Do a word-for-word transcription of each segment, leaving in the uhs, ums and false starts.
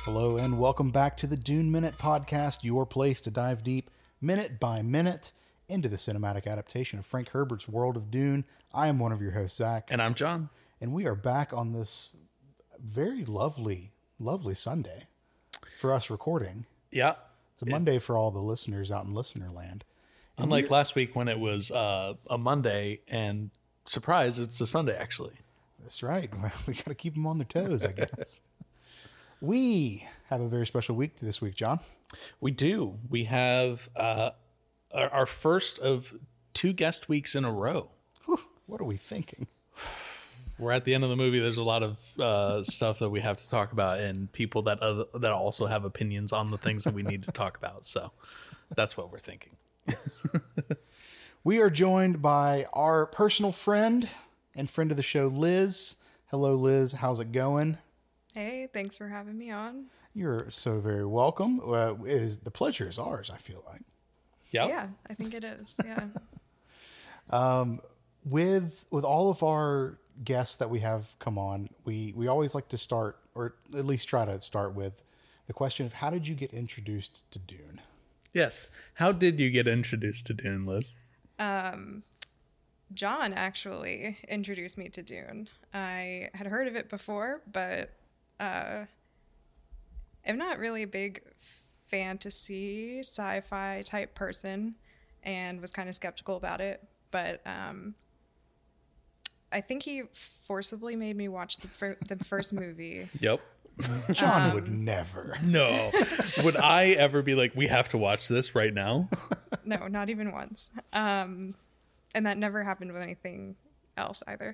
Hello and welcome back to the Dune Minute Podcast, your place to dive deep, minute by minute, into the cinematic adaptation of Frank Herbert's World of Dune. I am one of your hosts, Zach. And I'm John. And we are back on this very lovely, lovely Sunday for us recording. Yeah. It's a Monday for all the listeners out in listener land. And Unlike last week when it was uh, a Monday and surprise, it's a Sunday actually. That's right. We got to keep them on their toes, I guess. We have a very special week this week, John. We do. We have uh, our, our first of two guest weeks in a row. Whew, what are we thinking? We're at the end of the movie. There's a lot of uh, stuff that we have to talk about, and people that other, that also have opinions on the things that we need to talk about. So that's what we're thinking. We are joined by our personal friend and friend of the show, Liz. Hello, Liz. How's it going? Hey, thanks for having me on. You're so very welcome. Uh, it is, the pleasure is ours, I feel like. Yep. Yeah, I think it is. Yeah. um, with with all of our guests that we have come on, we, we always like to start, or at least try to start with, the question of how did you get introduced to Dune? Yes. How did you get introduced to Dune, Liz? Um, John actually introduced me to Dune. I had heard of it before, but uh, I'm not really a big fantasy, sci-fi type person, and was kind of skeptical about it. But um, I think he forcibly made me watch the fir- the first movie. Yep. John Um, would never. No. Would I ever be like, we have to watch this right now? No, not even once. Um, and that never happened with anything else either.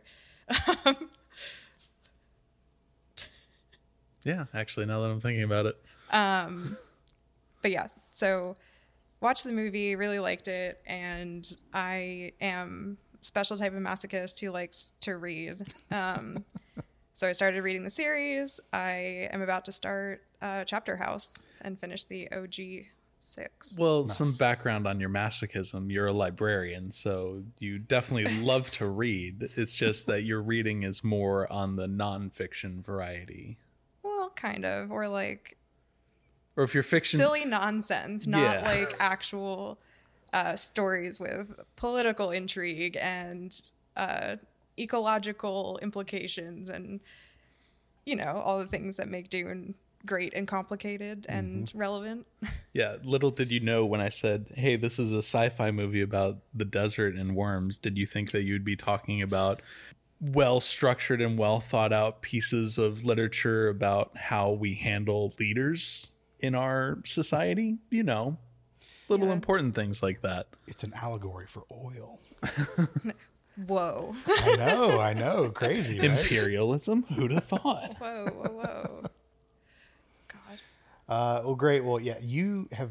Yeah, actually, now that I'm thinking about it. Um, but yeah, so watched the movie, really liked it, and I am a special type of masochist who likes to read. Um, so I started reading the series. I am about to start uh, Chapter House and finish the O G six. Well, Nice. some background on your masochism. You're a librarian, so you definitely love to read. It's just that your reading is more on the nonfiction variety. Well, kind of, or like Or if you're fiction... silly nonsense, not Yeah. like actual uh, stories with political intrigue and uh, ecological implications and, you know, all the things that make Dune great and complicated and Mm-hmm. relevant. Yeah, little did you know when I said, hey, this is a sci-fi movie about the desert and worms, did you think that you'd be talking about well-structured and well-thought-out pieces of literature about how we handle leaders in our society? You know, little Yeah. important things like that. It's an allegory for oil. Whoa. I know, I know. Crazy, right? Imperialism? Who'd have thought? Whoa, whoa, whoa. God. Uh, well, great. Well, yeah, you have.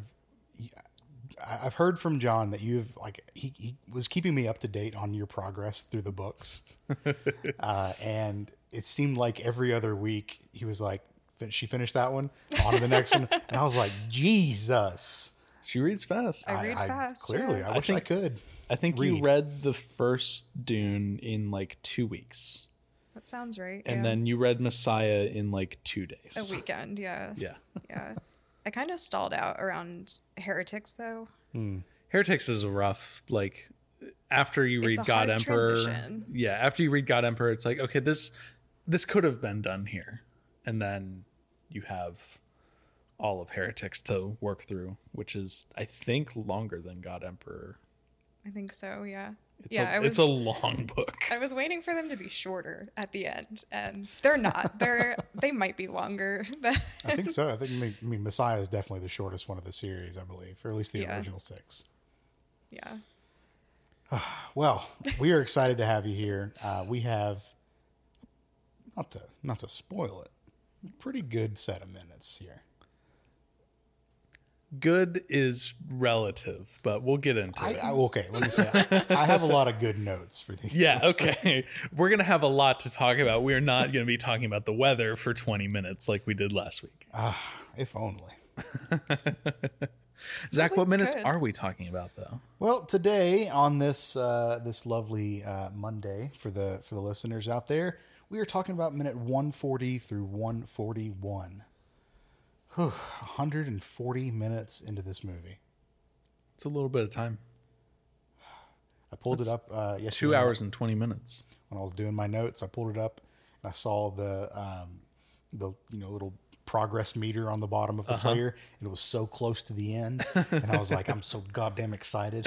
I- I've heard from John that you've like he, he was keeping me up to date on your progress through the books, uh, and it seemed like every other week he was like, "Fin- "She finished that one, on to the next one," and I was like, "Jesus!" She reads fast. I read fast, Clearly, yeah. I I wish I, think- could. I think you read. read the first Dune in like two weeks. That sounds right. And yeah. then you read Messiah in like two days. A weekend, yeah. Yeah. Yeah. I kind of stalled out around Heretics, though. Heretics is a rough, like, after you It's read a God hard Emperor. transition. Yeah, after you read God Emperor, it's like, okay, this this could have been done here. And then you have all of Heretics to work through, which is, I think, longer than God Emperor. I think so, yeah. It's, yeah, a, I was it's a long book. I was waiting for them to be shorter at the end, and they're not. They're they might be longer. But I think so. I think I mean Messiah is definitely the shortest one of the series, I believe, or at least the Yeah. original six. yeah. Well, we are excited to have you here. Uh, we have not to not to spoil it, a pretty good set of minutes here. Good is relative, but we'll get into I, it. I okay, let me say I, I have a lot of good notes for these. Yeah, okay. We're going to have a lot to talk about. We're not going to be talking about the weather for twenty minutes like we did last week. If only. Zach, what minutes could. are we talking about, though? Well, today on this uh, this lovely uh, Monday for the for the listeners out there, we are talking about minute one forty through one forty-one. one hundred forty minutes into this movie. It's a little bit of time. I pulled That's it up uh, yesterday. Two hours and twenty minutes. When I was doing my notes, I pulled it up and I saw the um, the you know little progress meter on the bottom of the uh-huh. player, and it was so close to the end, and I was like, I'm so goddamn excited.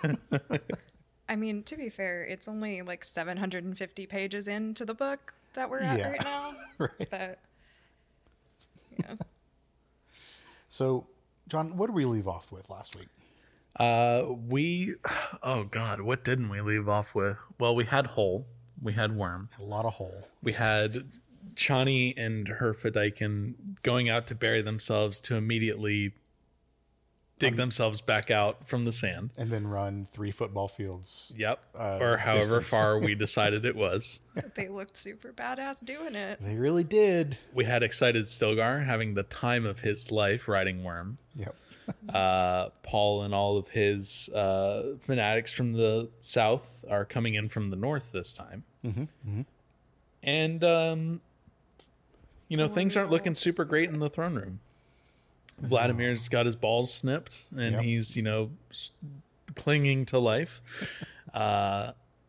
I mean, to be fair, it's only like seven hundred fifty pages into the book that we're at yeah. right now. Right. But yeah. So, John, what did we leave off with last week? Uh, we, oh God, what didn't we leave off with? Well, we had Hole, we had Worm, a lot of Hole. We had Chani and her Fedaykin going out to bury themselves to immediately dig um, themselves back out from the sand, and then run three football fields. Yep, uh, or however distance. far we decided it was. They looked super badass doing it. They really did. We had excited Stilgar having the time of his life riding Worm. Yep. uh, Paul and all of his uh, fanatics from the south are coming in from the north this time. Mm-hmm. Mm-hmm. And, um, you know, oh, things aren't looking super great in the throne room. No. Vladimir's got his balls snipped, and yep. he's, you know, clinging to life. uh,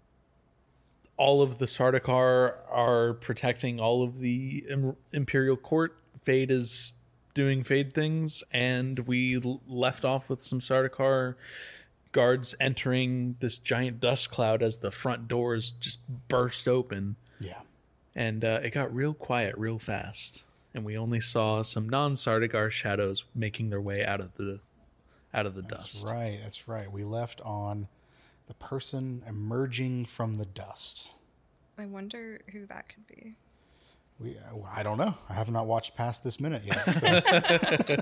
all of the Sardaukar are protecting all of the Im- Imperial Court. Fade is doing Fade things, and we l- left off with some Sardaukar guards entering this giant dust cloud as the front doors just burst open. Yeah. And uh, it got real quiet real fast, and we only saw some non-Sardaukar shadows making their way out of the out of the that's dust. That's right. That's right. We left on the person emerging from the dust. I wonder who that could be. We, I don't know. I have not watched past this minute yet. So.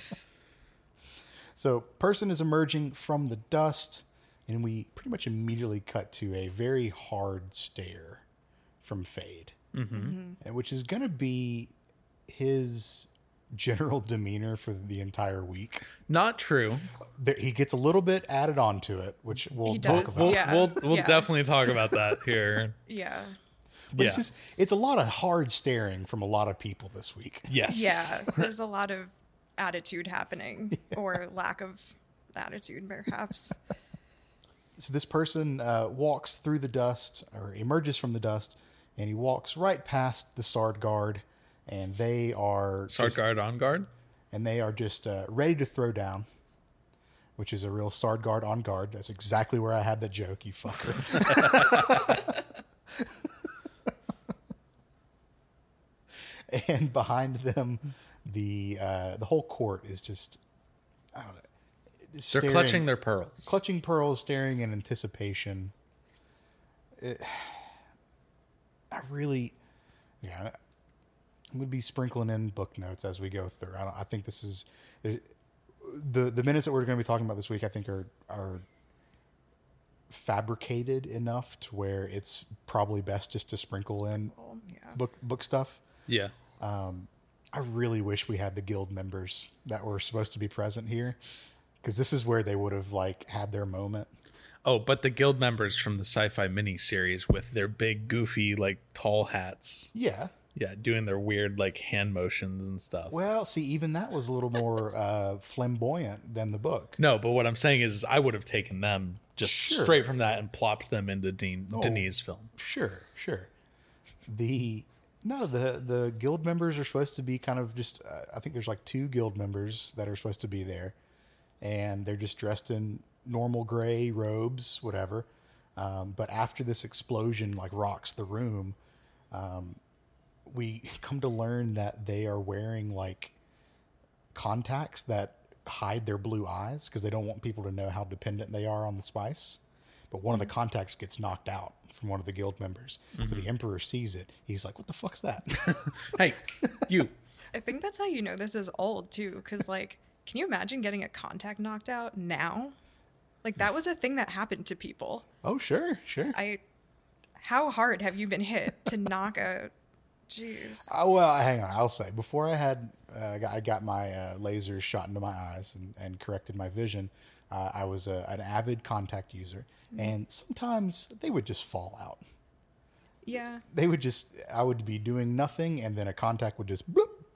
So, person is emerging from the dust, and we pretty much immediately cut to a very hard stare from Fade, mm-hmm. Mm-hmm. which is going to be his general demeanor for the entire week. Not true. There, he gets a little bit added onto it, which we'll he talk does. about. We'll, Yeah. we'll, we'll yeah. definitely talk about that here. Yeah. But yeah. it's just, it's a lot of hard staring from a lot of people this week. Yes. Yeah. There's a lot of attitude happening, yeah. or lack of attitude, perhaps. So this person uh, walks through the dust, or emerges from the dust, and he walks right past the Sard Guard, and they are Sard just, Guard on guard, and they are just uh, ready to throw down, which is a real Sard Guard on guard. That's exactly where I had that joke, you fucker. And behind them, the uh, the whole court is just, I don't know. Staring, they're clutching their pearls. Clutching pearls, staring in anticipation. It, I really, yeah, I'm going to be sprinkling in book notes as we go through. I, don't, I think this is, the the minutes that we're going to be talking about this week, I think are are fabricated enough to where it's probably best just to sprinkle in yeah. book book stuff. Yeah. Um, I really wish we had the guild members that were supposed to be present here, because this is where they would have like had their moment. Oh, but the guild members from the sci-fi mini series with their big, goofy, like tall hats. Yeah. Yeah, doing their weird like hand motions and stuff. Well, see, even that was a little more uh, flamboyant than the book. No, but what I'm saying is I would have taken them just sure. straight from that and plopped them into Dean, oh, Denis' film. Sure, sure. The no, the the guild members are supposed to be kind of just. Uh, I think there's like two guild members that are supposed to be there, and they're just dressed in normal gray robes, whatever. Um, but after this explosion like rocks the room, um, we come to learn that they are wearing like contacts that hide their blue eyes because they don't want people to know how dependent they are on the spice. But one of the contacts gets knocked out from one of the guild members. Mm-hmm. So the Emperor sees it. He's like, what the fuck's that? Hey, you. I think that's how you know this is old, too. Because, like, can you imagine getting a contact knocked out now? Like, that was a thing that happened to people. Oh, sure, sure. I. How hard have you been hit to knock a... Jeez. Oh, well, hang on. I'll say, before I had... Uh, I got my uh, lasers shot into my eyes and, and corrected my vision, uh, I was a, an avid contact user. And sometimes they would just fall out. Yeah. They would just, I would be doing nothing, and then a contact would just bloop,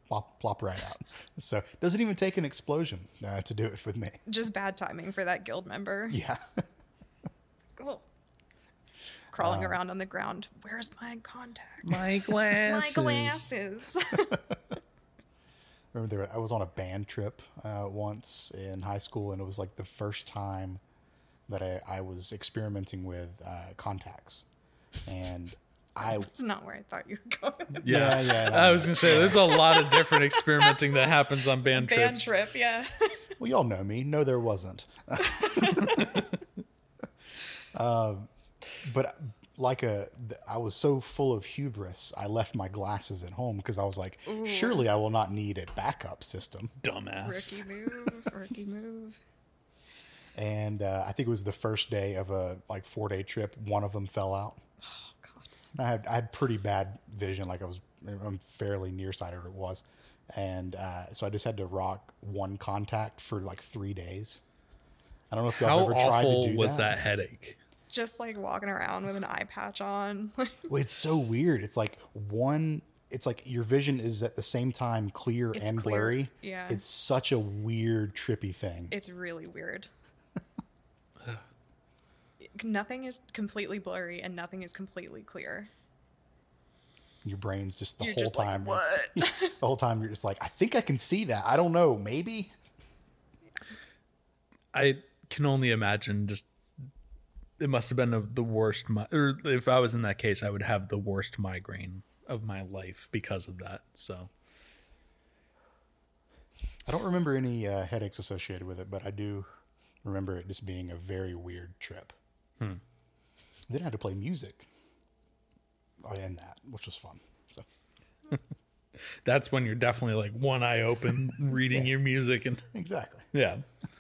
plop, plop right out. So it doesn't even take an explosion uh, to do it with me. Just bad timing for that guild member. Yeah. Oh. Crawling uh, around on the ground. Where's my contact? My glasses. My glasses. Remember, there, I was on a band trip uh, once in high school, and it was like the first time that I, I was experimenting with uh, contacts. And I... That's not where I thought you were going. Yeah, yeah. yeah I was going to say, there's a lot of different experimenting that happens on band, band trips. trip, yeah. Well, y'all know me. No, there wasn't. um, but like a, I was so full of hubris, I left my glasses at home because I was like, Ooh. surely I will not need a backup system. Dumbass. Rookie move, rookie move. And uh, I think it was the first day of a like four day trip. One of them fell out. Oh God! I had I had pretty bad vision. Like I was, I'm fairly nearsighted. It was, and uh, so I just had to rock one contact for like three days. I don't know if y'all How ever tried to awful do was that. that headache? Just like walking around with an eye patch on. Well, it's so weird. It's like one. It's like your vision is at the same time clear It's and clear. blurry. Yeah. It's such a weird, trippy thing. It's really weird. Nothing is completely blurry and nothing is completely clear. Your brain's just the You're whole just like, time. what? The whole time you're just like, I think I can see that. I don't know. Maybe. I can only imagine just it must have been of the worst mi- or if I was in that case I would have the worst migraine of my life because of that. So I don't remember any uh, headaches associated with it, but I do remember it just being a very weird trip. Hmm. Then I had to play music in that, which was fun. So that's when you're definitely like one eye open reading Yeah. your music and exactly. yeah.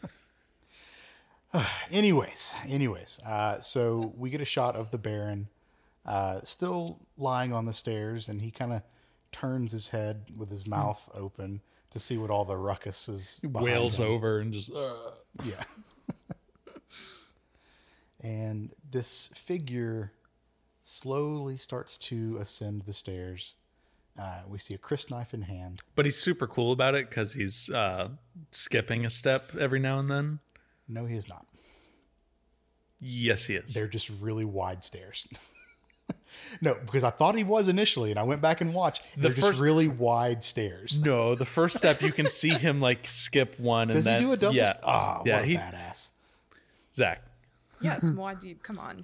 anyways, anyways, uh, so we get a shot of the Baron uh, still lying on the stairs, and he kind of turns his head with his mouth open to see what all the ruckus is. behind Wails him. over and just uh. Yeah. And this figure slowly starts to ascend the stairs. Uh, we see a crisp knife in hand. But he's super cool about it because he's uh, skipping a step every now and then. No, he is not. Yes, he is. They're just really wide stairs. No, because I thought he was initially, and I went back and watched. They're The just first- really wide stairs. No, the first step you can see him like skip one, and Does then he do a double? yeah, st- Ah, yeah, what a he, badass. Zach. Yeah, it's Muad'Dib. Come on.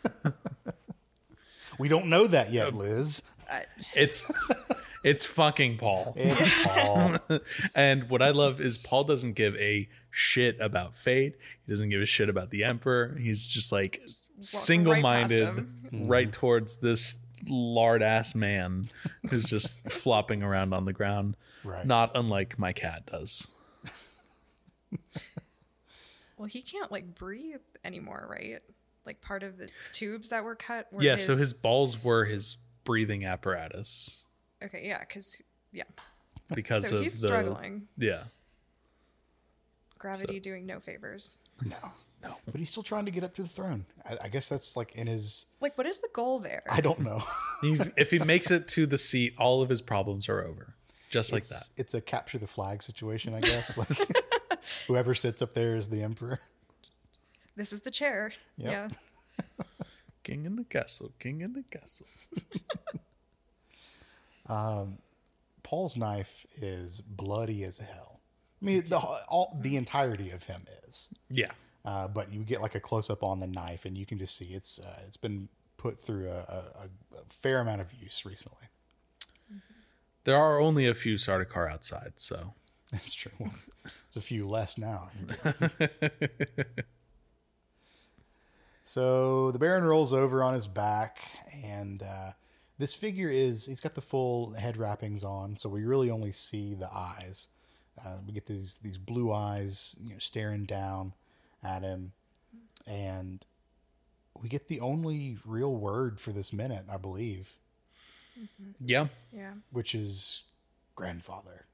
We don't know that yet, Liz. It's it's fucking Paul. It's Paul. And what I love is Paul doesn't give a shit about fate. He doesn't give a shit about the Emperor. He's just like single-minded right past right, towards this lard ass man who's just flopping around on the ground. Right. Not unlike my cat does. Well, he can't like breathe anymore, right? Like part of the tubes that were cut were Yeah, his... so his balls were his breathing apparatus Okay, yeah, because yeah. because So of he's the struggling. yeah. Gravity So- doing no favors. No, no. But he's still trying to get up to the throne. I, I guess that's like in his. Like, what is the goal there? I don't know. He's if he makes it to the seat, all of his problems are over. Just like it's, that. It's a capture the flag situation, I guess. Like whoever sits up there is the emperor. This is the chair. Yep. Yeah. King in the castle, king in the castle. Paul's knife is bloody as hell. I mean, the all the entirety of him is. Yeah. Uh, but you get like a close up on the knife, and you can just see it's uh, it's been put through a, a, a fair amount of use recently. There are only a few Sardaukar outside, so That's true. Well, it's a few less now. So the Baron rolls over on his back, and uh, this figure is, he's got the full head wrappings on, so we really only see the eyes. Uh, we get these these blue eyes, you know, staring down at him, and we get the only real word for this minute, I believe, yeah. Yeah. which is grandfather.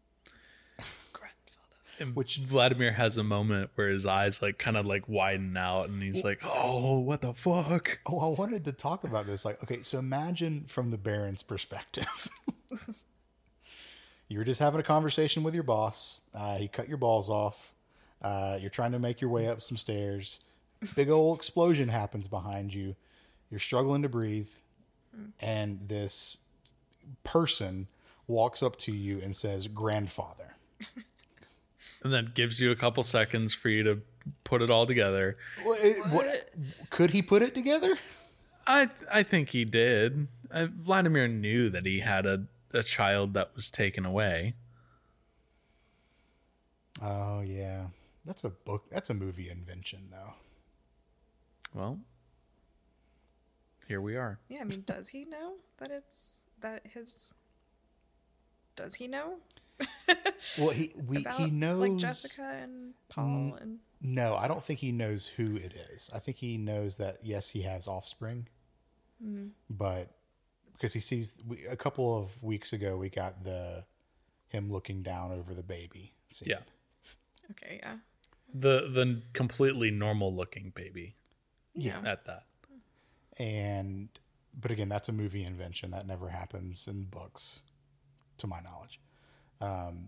And Which- Vladimir has a moment where his eyes like kind of like widen out, and he's like, "Oh, what the fuck?" Oh, I wanted to talk about this. Like, okay, so imagine from the Baron's perspective. You were just having a conversation with your boss. Uh, he cut your balls off. Uh, you're trying to make your way up some stairs. Big old explosion happens behind you. You're struggling to breathe. And this person walks up to you and says, "Grandfather." And then gives you a couple seconds for you to put it all together. Well, it, what, could he put it together? I I think he did. Uh, Vladimir knew that he had a, a child that was taken away. Oh, yeah. That's a book. That's a movie invention, though. Well, here we are. Yeah, I mean, does he know that it's that his? Does he know? Well, he we About, he knows like Jessica and Paul and. No, I don't think he knows who it is. I think he knows that yes, he has offspring, Mm. but because he sees we, a couple of weeks ago, we got the him looking down over the baby scene. Yeah. Okay, yeah. The the completely normal looking baby yeah, at that. and but again, that's a movie invention that never happens in books, to my knowledge. Um.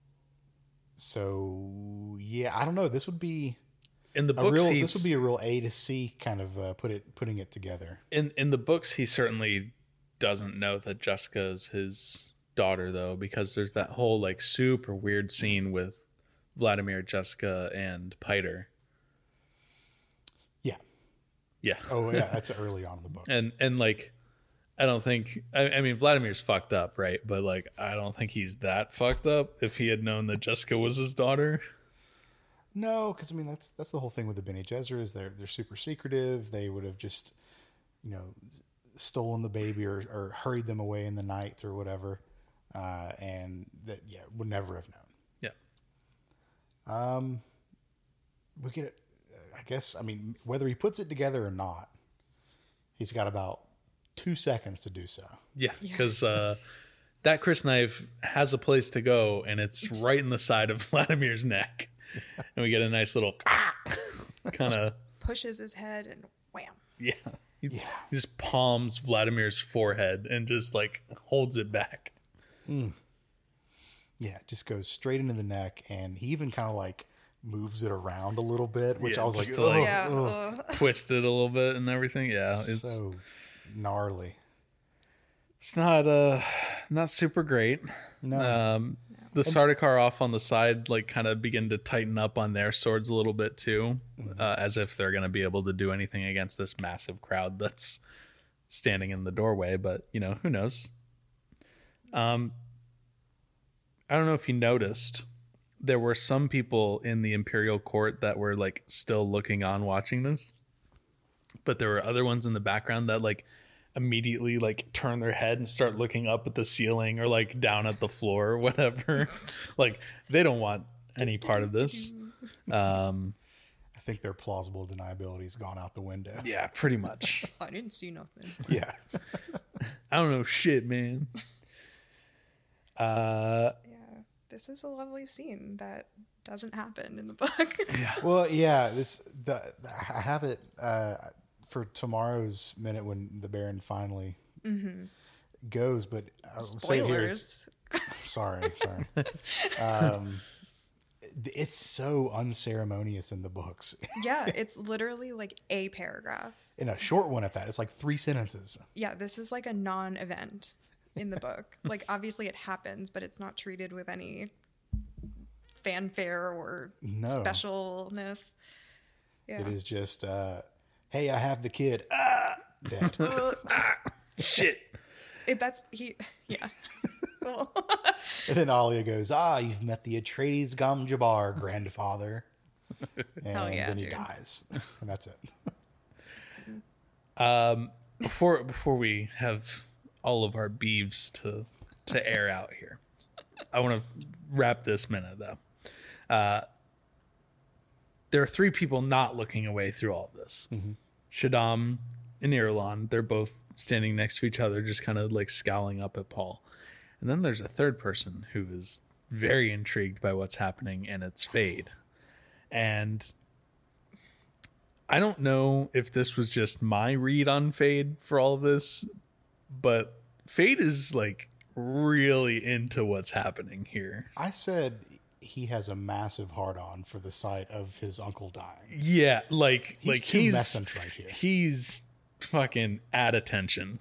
So yeah, I don't know. This would be In the a books, real. he's, This would be a real A to C kind of uh, put it putting it together. in in the books he certainly doesn't know that Jessica is his daughter, though, because there's that whole like super weird scene with Vladimir, Jessica, and Piter. Yeah. Yeah. Oh yeah, that's early on in the book. and and like I don't think I, I mean Vladimir's fucked up, right? But like I don't think he's that fucked up if he had known that Jessica was his daughter. No, because I mean that's that's the whole thing with the Bene Gesserit. They're they're super secretive. They would have just, you know, stolen the baby or, or hurried them away in the night or whatever, uh, and that yeah would never have known. Yeah. Um, we get it. I guess I mean whether he puts it together or not, he's got about two seconds to do so. Yeah, because uh, that Chris knife has a place to go, and it's right in the side of Vladimir's neck, and we get a nice little kind of Pushes his head and wham. yeah. He, Yeah. he just palms Vladimir's forehead and just like holds it back. Yeah, it just goes straight into the neck, and he even kind of like moves it around a little bit, which Yeah, I was just like, to, like, oh, Yeah. oh, ugh. Twisted a little bit and everything. Yeah, it's so gnarly. it's not uh not super great. No, Um, the Sardaukar off on the side, like, kind of begin to tighten up on their swords a little bit too, uh, as if they're going to be able to do anything against this massive crowd that's standing in the doorway. But you know, who knows? Um, I don't know if you noticed, there were some people in the Imperial Court that were like still looking on, watching this, but there were other ones in the background that like immediately like turn their head and start looking up at the ceiling or like down at the floor or whatever. Like they don't want any part of this. Um, I think their plausible deniability's gone out the window. yeah, pretty much. I didn't see nothing. Yeah. I don't know shit, man. Uh, Yeah, this is a lovely scene that doesn't happen in the book. yeah. Well, yeah. This the, the I have it uh, for tomorrow's minute when the Baron finally goes, but I'll say it here. It's, Spoilers. sorry, sorry. Um, it's so unceremonious in the books. Yeah, it's literally like a paragraph. In a short one at that, it's like three sentences. Yeah, this is like a non-event in the book. Like, obviously it happens, but it's not treated with any fanfare or No. specialness. Yeah. It is just, uh, hey, I have the kid. Ah, dead. Shit. It, that's he. Yeah. Well, And then Alia goes, ah, you've met the Atreides Gom Jabbar, grandfather. And Hell yeah, then he dude. dies. And that's it. Um, before before we have all of our beeves to to air out here, I want to wrap this minute though. Uh, there are three people not looking away through all of this. Shaddam and Irulan, they're both standing next to each other, just kind of like scowling up at Paul. And then there's a third person who is very intrigued by what's happening, and it's Fade. And I don't know if this was just my read on Fade for all of this, but Fade is like really into what's happening here. I said he has a massive hard-on for the sight of his uncle dying. Yeah, like He's like too he's messant right here. He's fucking at attention.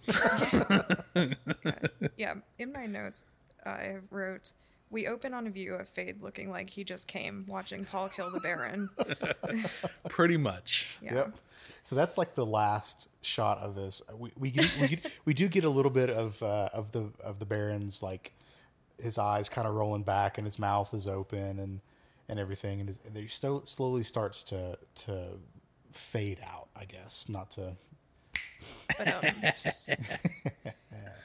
Yeah, in my notes, I wrote, "We open on a view of Fade looking like he just came, watching Paul kill the Baron." Pretty much. Yeah. Yep. So that's like the last shot of this. We we get, we, get, we do get a little bit of uh, of the of the Baron's, like his eyes kind of rolling back and his mouth is open and and everything, and, his, and he still slowly starts to to fade out. I guess not to. But um,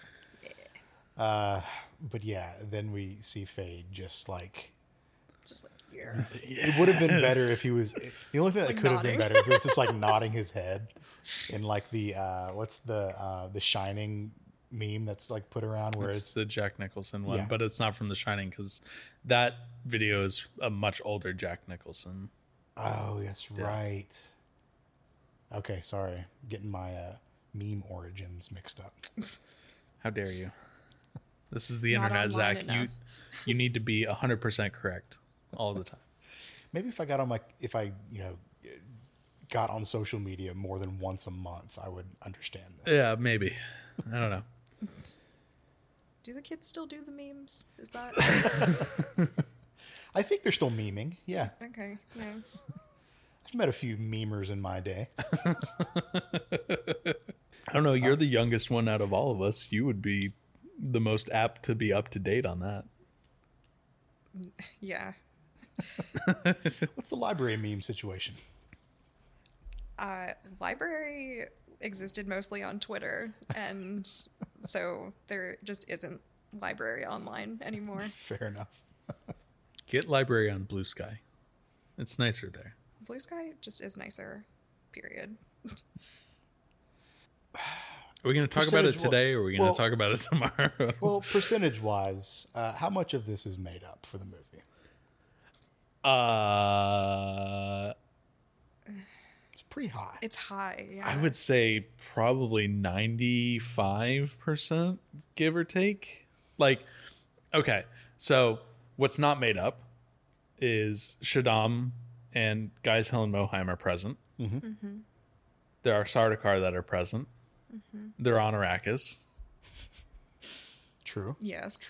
Uh, but yeah, then we see Fade just like. just like yeah. It would have been better if he was. The only thing that Like could have been nodding. better if he was just like nodding his head, in like the uh, what's the uh, the Shining meme that's like put around where It's it's, the Jack Nicholson one, Yeah. but it's not from The Shining because that video is a much older Jack Nicholson. oh that's right. Okay, sorry, getting my uh, meme origins mixed up. How dare you? This is the Not internet, online Zach. You enough. you need to be one hundred percent correct all the time. Maybe if I got on my if I you know got on social media more than once a month, I would understand this. Yeah, maybe. I don't know. Do the kids still do the memes? Is that I think they're still memeing. Yeah, okay? Yeah. I've met a few memers in my day. I don't know. You're the youngest one out of all of us. You would be the most apt to be up to date on that. Yeah. What's the library meme situation? Uh, library existed mostly on Twitter, and so there just isn't library online anymore. Fair enough. Get library on Blue Sky. It's nicer there. Blue Sky just is nicer, period. Are we going to talk about it Percentage- today, or are we going to well- talk about it tomorrow? Well, percentage wise, uh, how much of this is made up for the movie? Uh, It's pretty high. It's high. Yeah. I would say probably ninety-five percent, give or take. Like, okay, so what's not made up is Shaddam and Guys Hill and Moheim are present. Mm-hmm. There are Sardaukar that are present. Mm-hmm. They're on Arrakis. True. Yes.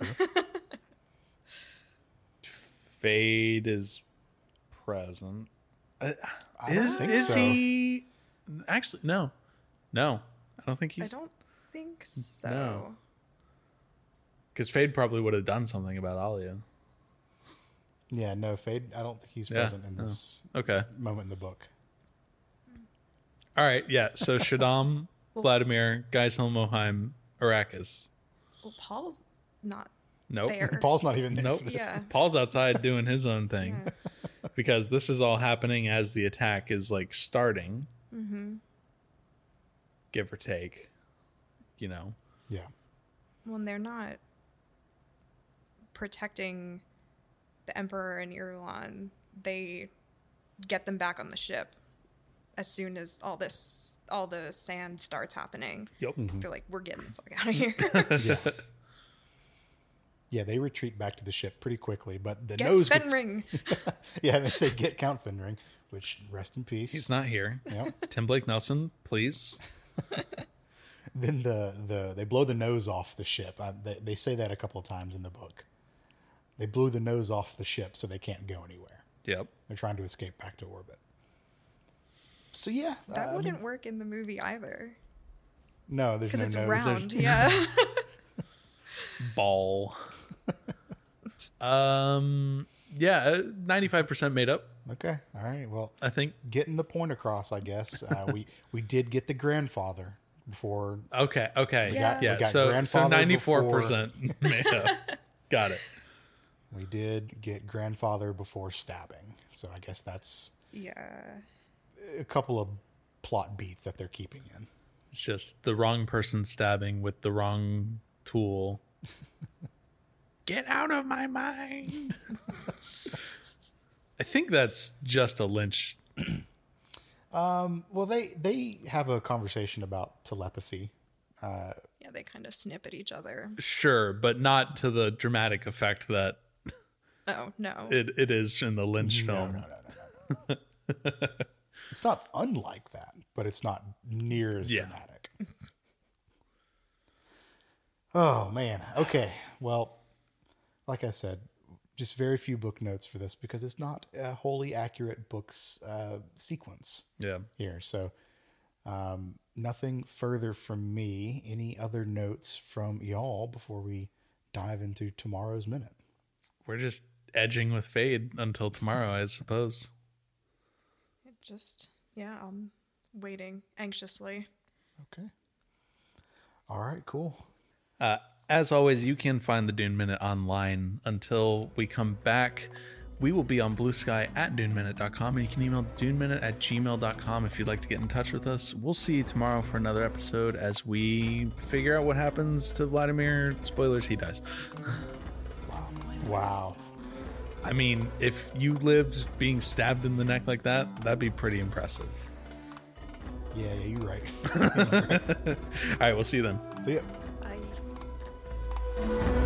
Fade is present. Uh, I don't is think is so. he? Actually, no. No. I don't think I he's... don't think so. No. Because Fade probably would have done something about Alia. Yeah, no, Fade. I don't think he's Yeah, present in no. this Okay. moment in the book. All right. Yeah. So Shaddam, Vladimir, Guys Hill Moheim, Arrakis. Well, Paul's not Nope. there. Paul's not even there. Nope. For this. Yeah. Paul's outside doing his own thing Yeah. because this is all happening as the attack is like starting, Mm-hmm. give or take. You know. Yeah. When they're not protecting the Emperor and Irulan, they get them back on the ship as soon as all this, all the sand starts happening. Yep. They're like, we're getting the fuck out of here. Yeah. Yeah, they retreat back to the ship pretty quickly, but the Get nose gets- Fenring. Yeah, they say get Count Fenring, which rest in peace. He's not here. Yep. Tim Blake Nelson, please. Then the, the they blow the nose off the ship. Uh, they, they say that a couple of times in the book. They blew the nose off the ship so they can't go anywhere. Yep. They're trying to escape back to orbit. So yeah, That uh, I wouldn't mean, work in the movie either. no, there's no Because it's nose. round. Yeah. Ball. um. Yeah. Ninety-five percent made up. Okay, all right. Well, I think. getting the point across, I guess. Uh, we we did get the grandfather before. Okay. Okay. Yeah. Yeah. We got So so grandfather ninety-four percent made up. Got it. We did get grandfather before stabbing. So I guess that's Yeah. a couple of plot beats that they're keeping in. It's just the wrong person stabbing with the wrong tool. Get out of my mind. I think that's just a Lynch. Well, they they have a conversation about telepathy Uh, Yeah, they kind of snip at each other. Sure, but not to the dramatic effect that Oh, no. it, it is in the Lynch no, film. no, no, no, no, no. It's not unlike that, but it's not near as Yeah. dramatic. Oh, man. Okay. Well, like I said, just very few book notes for this because it's not a wholly accurate book's uh, sequence Yeah. here. So um, nothing further from me. Any other notes from y'all before we dive into tomorrow's minute? We're just edging with fade until tomorrow, I suppose. It just, yeah, I'm waiting anxiously. Okay. All right, cool. Uh, as always, you can find the Dune Minute online. Until we come back, we will be on Blue Sky at dune minute dot com, and you can email duneminute at gmail dot com if you'd like to get in touch with us. We'll see you tomorrow for another episode as we figure out what happens to Vladimir. Spoilers, he dies. Wow. I mean, if you lived being stabbed in the neck like that, that'd be pretty impressive. Yeah, yeah, you're right. All right, we'll see you then. See ya. Bye.